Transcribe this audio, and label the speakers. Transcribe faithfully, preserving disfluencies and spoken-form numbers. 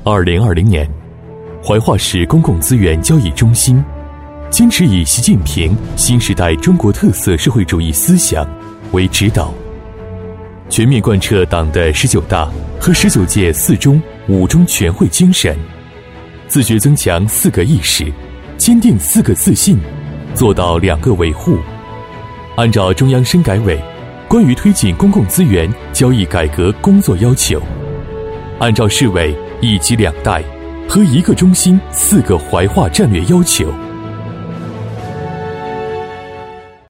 Speaker 1: 二零二零年，怀化市公共资源交易中心坚持以习近平新时代中国特色社会主义思想为指导，全面贯彻党的十九大和十九届四中、五中全会精神，自觉增强四个意识，坚定四个自信，做到两个维护。按照中央深改委关于推进公共资源交易改革工作要求，按照市委一级两带和一个中心四个怀化战略要求，